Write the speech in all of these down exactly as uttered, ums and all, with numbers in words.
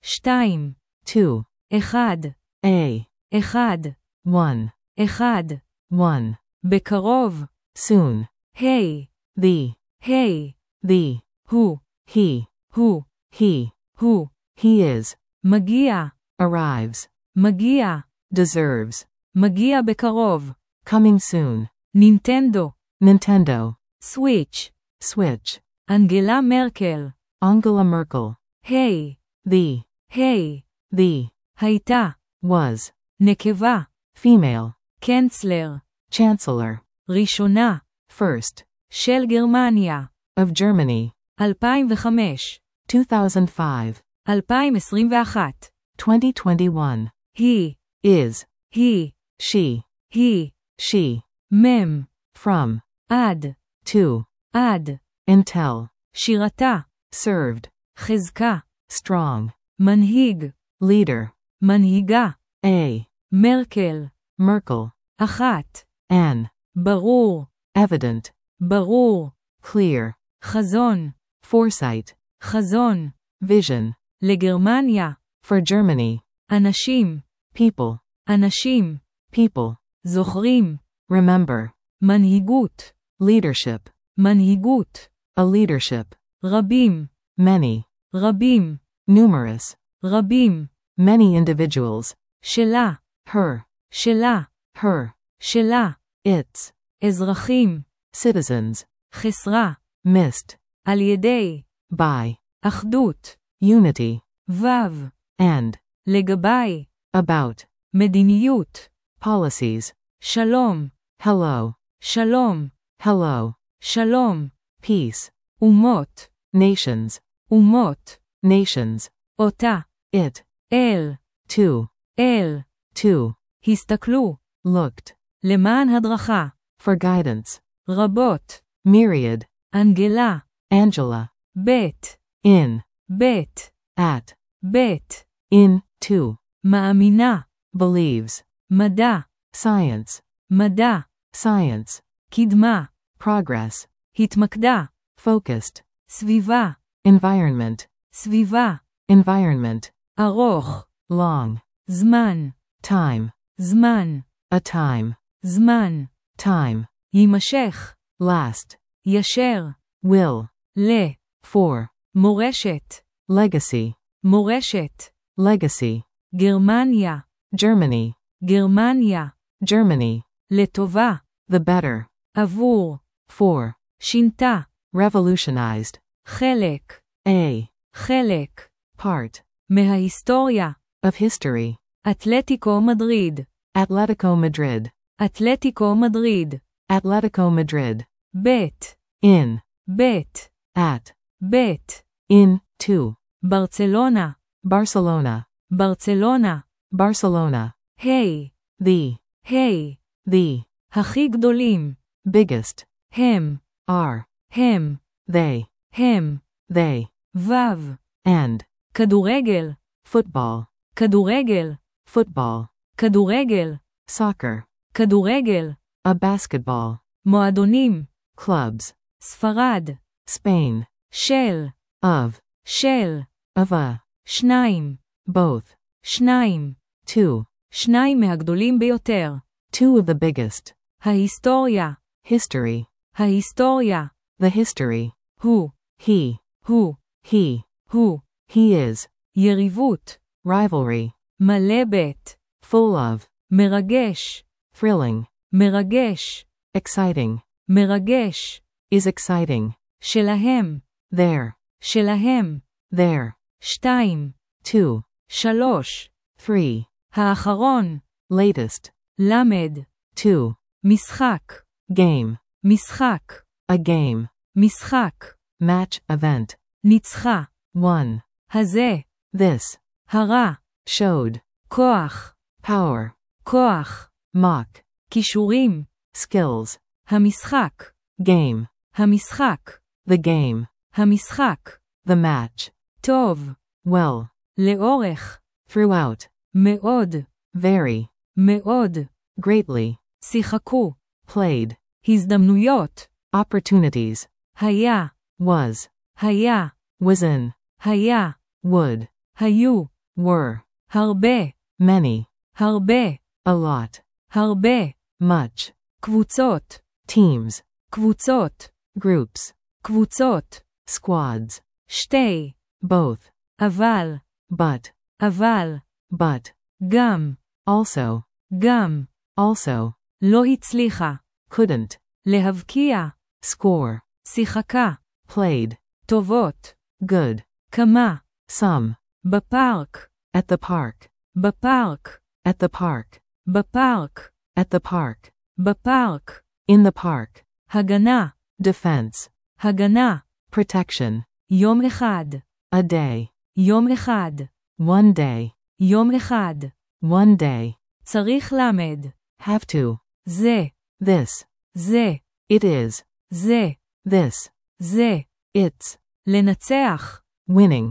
שתיים. two, אחד. a, אחד. one, אחד. one, בקרוב. soon, היי. the, היי. the, הוא. he, הוא. he, הוא. he is, מגיע. arrives, מגיע. deserves, מגיע בקרוב. coming soon, נינטנדו. Nintendo, סוויץ'. switch, אנגלה מרקל. Angela Merkel, היי. the, היי. the, הייתה. was, נקבה. female, קנצלר. chancellor, ראשונה. first, של גרמניה. of Germany, אלפיים וחמש. two thousand five, אלפיים עשרים ואחת. twenty twenty-one, היא. is, היא. she, היא. she, מם. from, עד. to, עד. until, שירתה. served, חזקה. strong, מנהיג. leader, מנהיגה. a, מרקל. Merkel, אחת. an, ברור. evident, ברור. clear, חזון. foresight, חזון. vision, לגרמניה. for Germany, אנשים. people, אנשים. people, זוכרים. remember, מנהיגות. leadership, מנהיגות. a leadership, רבים. many, רבים. numerous, רבים. many individuals, שלה. her, שלה. her, שלה. its, אזרחים. citizens, חסרה. missed, על ידי. by, אחדות. unity, וו. and, לגבי. about, מדיניות. policies, שלום. hello, שלום. hello, שלום. peace, אומות. nations, אומות. nations, אותה. it, אל. to, אל. to, הסתכלו. looked, למען הדרכה. for guidance, רבות. myriad, אנגלה. Angela, בית. in, בית. at, בית. in, to, מאמינה. believes, מדע. science, מדע. science, קדמה. progress, התמקדה. focused, סביבה. environment, סביבה. environment, ארוך. long, זמן. time, זמן. a time, זמן. time, יימשך. last, ישר. will, ל. for, מורשת. legacy, מורשת. legacy, גרמניה. Germany, גרמניה. Germany, לטובה. the better, עבור. for, שינתה. revolutionized, חלק. a, חלק. part, מההיסטוריה. of history, אתלטיקו מדריד. Atletico Madrid, אתלטיקו מדריד. Atletico Madrid, בית. in, בית. at, בית. in, to, ברצלונה. Barcelona, ברצלונה. Barcelona, היי. the, היי. the, הכי גדולים. biggest, הם. are, הם. they, הם. they, וו. and, כדורגל. football, כדורגל. football, כדורגל. soccer, כדורגל. a basketball, מועדונים. clubs, ספרד. Spain, של. of, של. of a, שניים. both, שניים. two, שניים מהגדולים ביותר. two of the biggest, ההיסטוריה. history, ההיסטוריה. the history, הוא. he, הוא. he, הוא. he is, יריבות. rivalry, מלא בית. full of, מרגש. thrilling, מרגש. exciting, מרגש. is exciting, שלהם. there, שלהם. there, שתיים. two, שלוש. three, האחרון. latest, למד. two, משחק. game, משחק. a game, משחק. match, event, ניצחה. one, הזה. this, הרע. showed, כוח. power, כוח. mock, כישורים. skills, המשחק. game, המשחק. the game, המשחק. the match, טוב. well, לאורך. throughout, מאוד. very, מאוד. greatly, שיחקו. played, הזדמנויות. opportunities, היה. was, היה. was in, היה. would, היו. were, הרבה, many, הרבה, a lot, הרבה, much, קבוצות, teams, קבוצות, groups, קבוצות, squads, שתי, both, אבל, but, אבל, but, גם, also, גם, also, לא הצליחה, couldn't, להבקיע, score, שיחקה, played, טובות, good, כמה, some, בפארק, at the park, בפארק, at the park, בפארק, at the park, בפארק, in the park, הגנה, defense, הגנה, protection, יום אחד, a day, יום אחד, one day, יום אחד, one day, צריך למד, have to, זה, this, זה, it is, זה, this, זה, it's, לנצח, winning,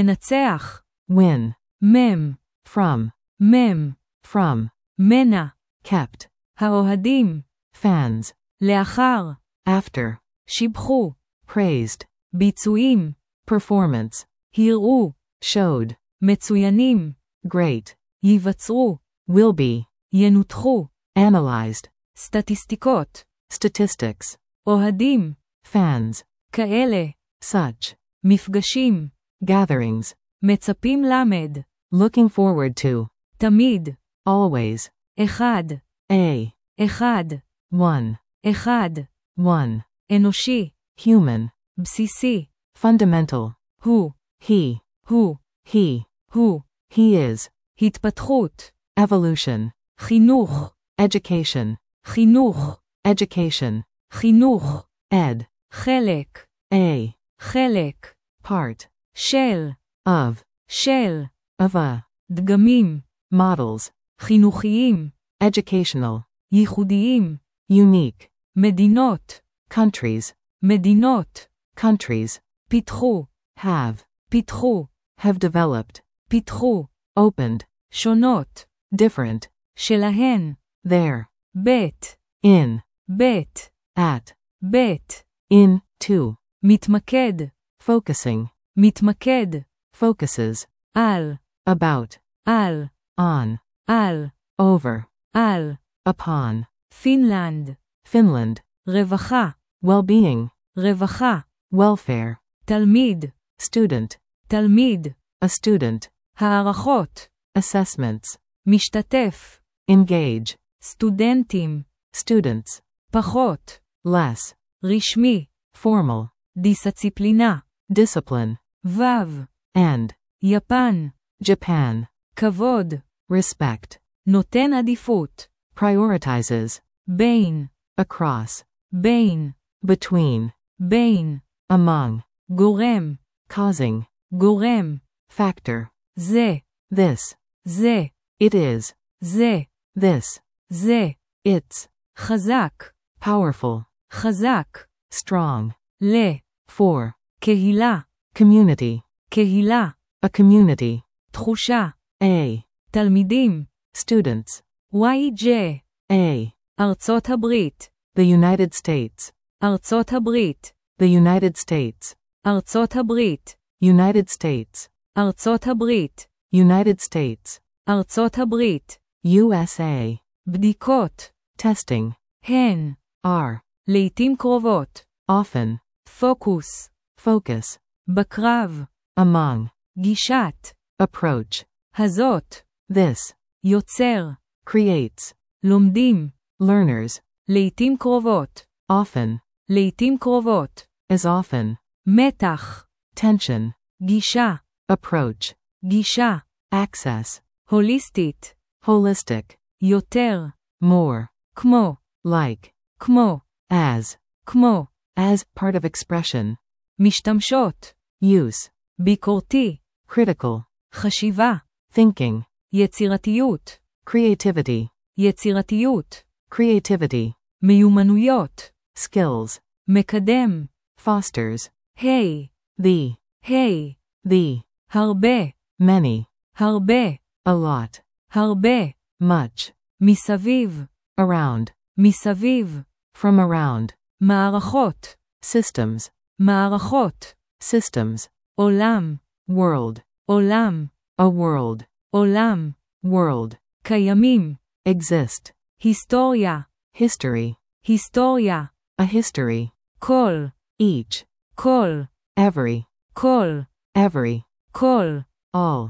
לנצח, win, מם, from, מם, from, מנה, kept, האוהדים, fans, לאחר, after, שיבחו, praised, ביצועים, performance, הראו, showed, מצוינים, great, ייווצרו, will be, ינותחו, analyzed, סטטיסטיקות, statistics, אוהדים, fans, כאלה, such, מפגשים, gatherings, מצפים למד, looking forward to, תמיד, always, אחד, a, אחד, one, אחד, one, אנושי, human, בסיסי, fundamental, הוא, he, הוא, he, הוא, he is, התפתחות, evolution, חינוך, education, חינוך, education, חינוך, ed, חלק, a, חלק, part, של, of, של, of a, דגמים, models, חינוכיים, educational, ייחודיים, unique, מדינות, countries, מדינות, countries, פיתחו, have, פיתחו, have developed, פיתחו, opened, שונות, different, שלהן, there, בית, in, בית, at, בית, in, to, מתמקד, focusing, מתמקד, focuses, על, about, על, on, על, over, על, upon, פינלנד, Finland, רווחה, well-being, רווחה, welfare, תלמיד, student, תלמיד, a student, הערכות, assessments, משתתף, engage, סטודנטים, students, פחות, less, רשמי, formal, דיסציפלינה, discipline, וו, and, יפן, Japan, כבוד, respect, נותן עדיפות, prioritizes, בין, across, בין, between, בין, among, גורם, causing, גורם, factor, זה, this, זה, it is, זה, this, זה, it's, חזק, powerful, חזק, strong, ל, for, קהילה, community, קהילה, a community, תחושה, a, תלמידים, students, וואי ג'יי, a, ארצות הברית, the United States, ארצות הברית, the United States, ארצות הברית, United States, ארצות הברית, United States, ארצות הברית, U S A, בדיקות, testing, הן, are, לעתים קרובות, often, פוקוס, focus, בקרב, among, גישת, approach, הזאת, this, יוצר, creates, לומדים, learners, לעתים קרובות, often, לעתים קרובות, as often, מתח, tension, גישה, approach, גישה, access, הוליסטית, holistic, יותר, more, כמו, like, כמו, as, כמו, as, part of expression, משתמשות, use, ביקורתי, critical, חשיבה, thinking, יצירתיות, creativity, יצירתיות, creativity, מיומנויות, skills, מקדם, fosters, היי, the, היי, the, הרבה, many, הרבה, a lot, הרבה, much, מסביב, around, מסביב, from around, מערכות, systems, מערכות, systems, עולם, world, עולם, A world. עולם, World. קיימים, Exist. היסטוריה, History. היסטוריה, A history. כל, Each. כל, Every. כל, Every. כל, All.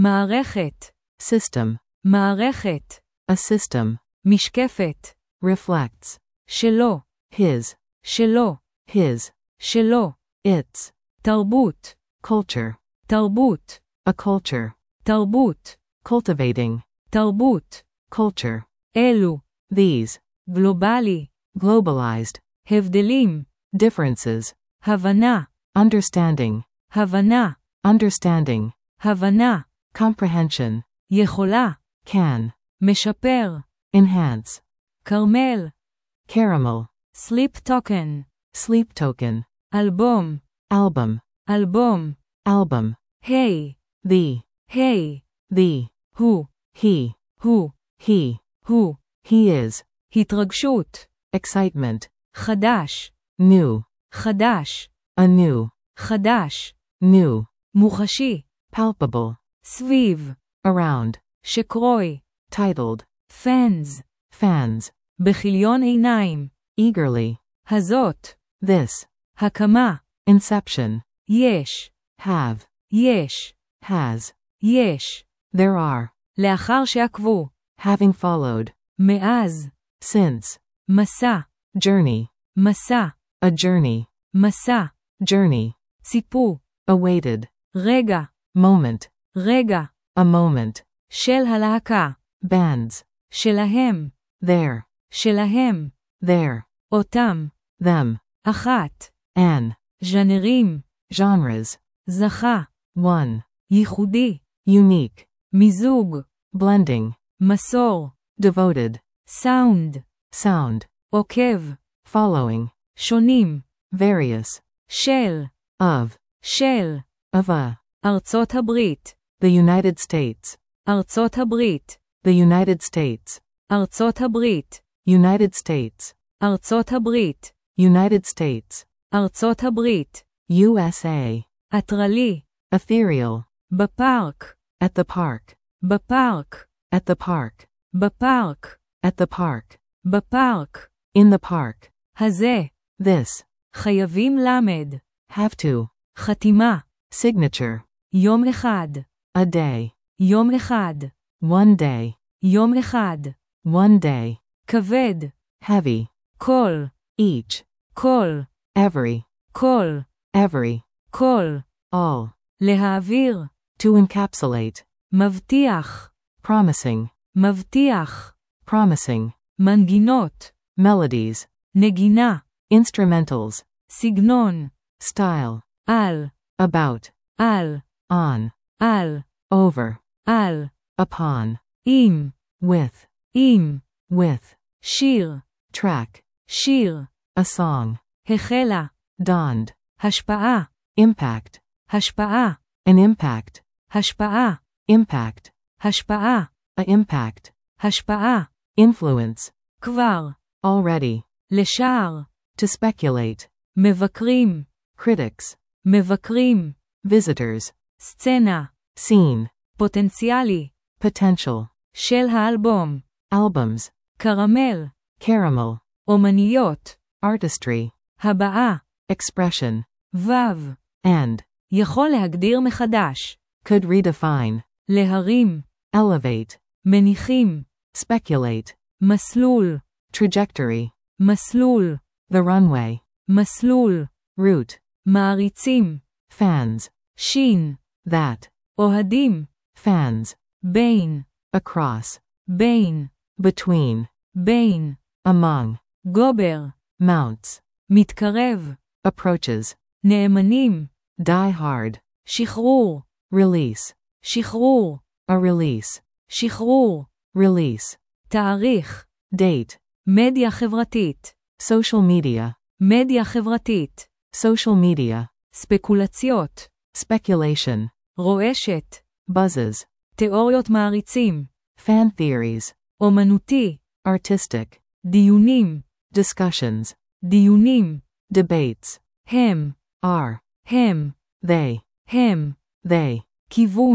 מערכת, System. מערכת, A system. משקפת, Reflects. שלו, His. שלו, His. שלו, Its. תרבות, Culture. תרבות, A culture. תרבות, Cultivating. תרבות, Culture. אלו, These. גלובלי, Globalized. הבדלים, Differences. הבנה, Understanding. הבנה, Understanding. הבנה, Comprehension. יכולה, Can. משפר, Enhance. כרמל, Caramel. סליפ טוקן, Sleep token. אלבום, Album. אלבום, Album. היי, The. היי, The. הוא, He. הוא, He. הוא, He is. התרגשות, Excitement. חדש, New. חדש, Anew. חדש, New. מוחשי, Palpable. סביב, Around. שקרוי, Titled. פאנס, Fans. בכיליון עיניים, Eagerly. הזאת, This. הקמה, Inception. יש, Have. יש, Has. יש, There are. לאחר שעקבו, Having followed. מאז, Since. מסע, Journey. מסע, A journey. מסע, Journey. ציפו, Awaited. רגע, Moment. רגע, A moment. של הלהקה, Bands. שלהם, There. שלהם, There. אותם, Them. אחת, An. ז'אנרים, Genres. זכה, One. ייחודי, Unique. מיזוג, Blending. מסור, Devoted. סאונד, Sound. עוקב, Following. שונים, Various. של, Of. של, Of a. ארצות הברית, The United States. ארצות הברית, The United States. ארצות הברית, United States. ארצות הברית, United States. ארצות הברית, U S A. הטרלי, Ethereal. בפארק, At the park. בפארק, At the park. בפארק, At the park. בפארק, In the park. הזה, This. חייבים למד, Have to. חתימה, Signature. יום אחד, A day. יום אחד, One day. יום אחד, One day. כבד, Heavy. כל, Each. כל, Every. כל, Every. כל, All. להעביר, To encapsulate. מבטיח, Promising. מבטיח, Promising. מנגינות, Melodies. נגינה, Instrumentals. סגנון, Style. על, About. על, On. על, Over. על, Upon. עם, With. עם, With. שיר, Track. שיר, A song. החלה, Donned. השפעה, Impact. השפעה, An impact. השפעה, Impact. השפעה, A impact. השפעה, Influence. כבר, Already. לשער, To speculate. מבקרים, Critics. מבקרים, Visitors. סצנה, Scene. פוטנציאלי, Potential. של האלבום, Albums. קרמל, Caramel. אומניות, Artistry. הבאה, Expression. וו, And. יכול להגדיר מחדש, Could redefine. להרים, Elevate. מניחים, Speculate. מסלול, Trajectory. מסלול, The runway. מסלול, Route. מעריצים, Fans. שין, That. אוהדים, Fans. בין, Across. בין, Between. בין, Among. גובר, Mounts. מתקרב, Approaches. נאמנים, Die hard. שחרור, Release. שחרור, A release. שחרור, Release. תאריך, Date. מדיה חברתית, Social media. מדיה חברתית, Social media. ספקולציות, Speculation. רועשת, Buzzes. תיאוריות מעריצים, Fan theories. אומנותי, Artistic. דיונים, Discussions. דיונים, Debates. הם, Are. הם, They. הם, They. כיוון,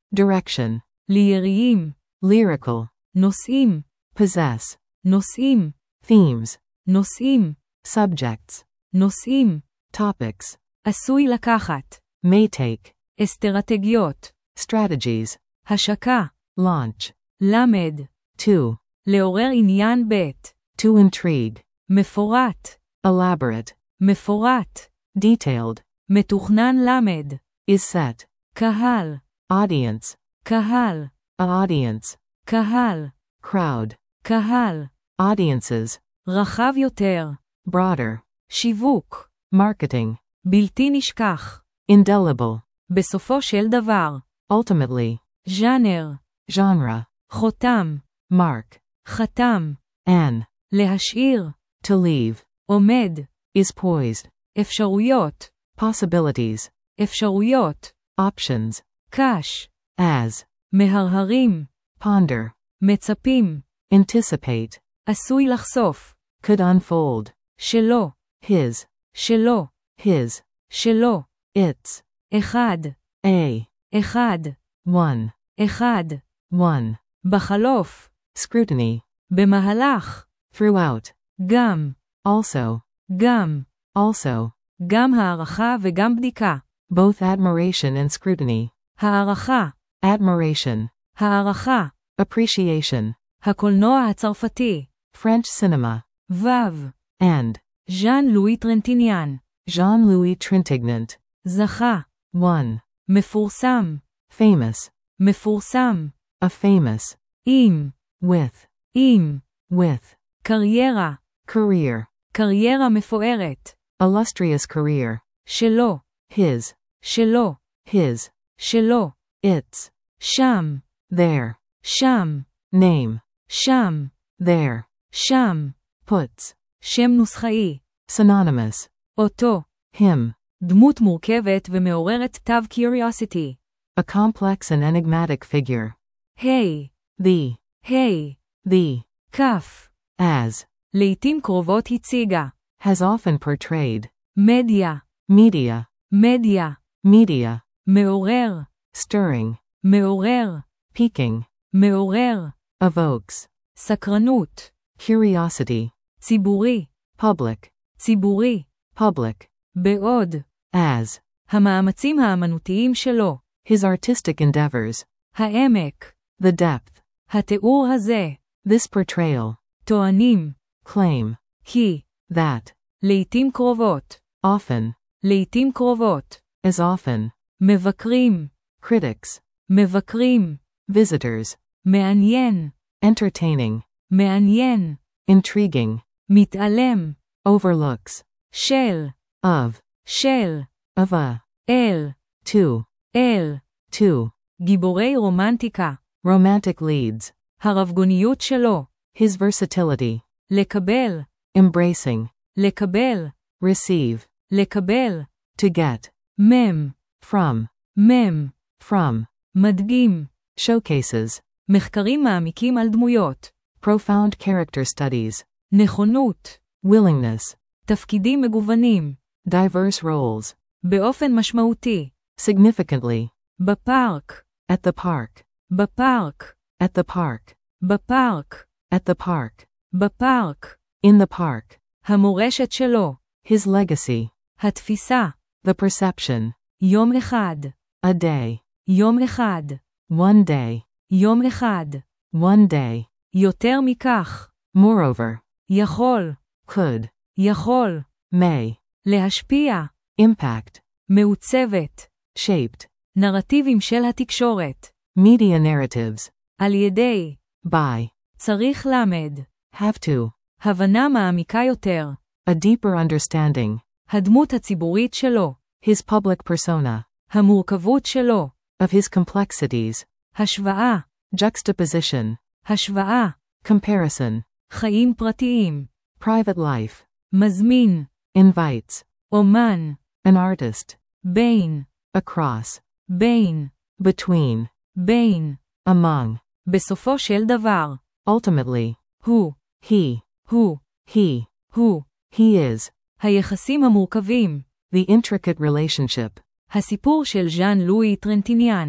direction, ליריים, lyrical, נושאים, possess, נושאים, themes, נושאים, subjects, נושאים, topics, עשוי לקחת, may take, אסטרטגיות, strategies, השקה, launch, למד, to, לעורר עניין ב', to intrigue, מפורט, elaborate, מפורט, detailed, מתוכנן למד, is set, קהל, audience, קהל, a audience, קהל, crowd, קהל, audiences, רחב יותר, broader, שיווק, marketing, בלתי נשכח, indelible, בסופו של דבר, ultimately, ז'אנר, genre, חותם, mark, חתם, an, להשאיר, to leave, עומד, is poised, אפשרויות, possibilities, אפשרויות, options, קש, as, מהרהרים, ponder, מצפים, anticipate, עשוי לחשוף, could unfold, שלא, his, שלא, his, שלא, its, אחד, a, אחד, one, אחד, one, בחלוף, scrutiny, במהלך, throughout, גם, also, גם, also, גם הערכה וגם בדיקה, both admiration and scrutiny, הערכה, admiration, הערכה, appreciation, הקולנוע הצרפתי, French cinema, וו, and, ז'אן לואי טרנטיניאן, Jean-Louis Trintignant, זכה, one, מפורסם, famous, מפורסם, a famous, עם, with, עם, with, קריירה, career, קריירה מפוארת, illustrious career, שלו, his, שלו, his, שלו, its, שם, there, שם, name, שם, there, שם, puts, שם נוסחאי, synonymous, אותו, him, דמות מורכבת ומעוררת תו curiosity, a complex and enigmatic figure, היי, the, היי, the, כף, as, לעתים קרובות הציגה, has often portrayed, מדיה, media, מדיה, media, מעורר, stirring, מעורר, piquing, מעורר, evokes, סקרנות, curiosity, ציבורי, public, ציבורי, public, בעוד, as, המאמצים האמנותיים שלו, his artistic endeavors, העמק, the depth, התיאור הזה, this portrayal, טוענים, claim, כי, that, לעתים קרובות, often, לעתים קרובות, as often, מבקרים, critics, מבקרים, visitors, מעניין, entertaining, מעניין, intriguing, מתעלם, overlooks, של, of, של, of a, אל, to, אל, to, גיבורי רומנטיקה, romantic leads, הרבגוניות שלו, his versatility, לקבל, embracing, לקבל, receive, לקבל, to get, מם, from, מם, from, מדגים, showcases, מחקרים מעמיקים על דמויות, profound character studies, נכונות, willingness, תפקידים מגוונים, diverse roles, באופן משמעותי, significantly, בפארק, at the park, בפארק, at the park, בפארק, at the park, בפארק, in the park, המורשת שלו, his legacy, התפיסה, the perception, יום אחד, a day, יום אחד, one day, יום אחד, one day, יותר מכך, moreover, יכול, could, יכול, may, להשפיע, impact, מעוצבת, shaped, נרטיבים של התקשורת, media narratives, על ידי, by, צריך למד, have to, הבנה מעמיקה יותר, a deeper understanding, הדמות הציבורית שלו, his public persona, המורכבות שלו, of his complexities, השוואה, juxtaposition, השוואה, comparison, חיים פרטיים, private life, מזמין, invites, אומן, an artist, בין, across, בין, between, בין, among, בסופו של דבר, ultimately, הוא, he, הוא, he, הוא, he is, היחסים המורכבים, the intricate relationship, הסיפור של ז'אן לואי טרנטיניאן,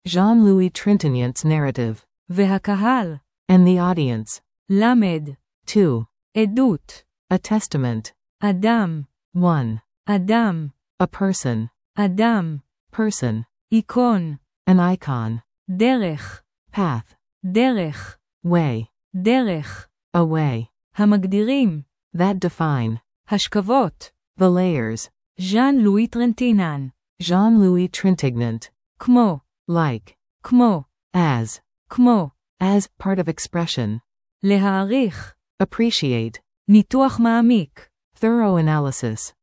Jean-Louis Trintignant's narrative. והקהל. And the audience. למד. two. עדות. A testament. אדם. one. אדם. A person. אדם. Person. איקון. An icon. דרך. Path. דרך. Way. דרך. A way. המגדירים. That define. השכבות. The layers. ז'אן לואי טרנטינן. Jean-Louis Trintignant. כמו. Like. כמו. As. כמו. As, part of expression. להעריך. Appreciate. ניתוח מעמיק. Thorough analysis.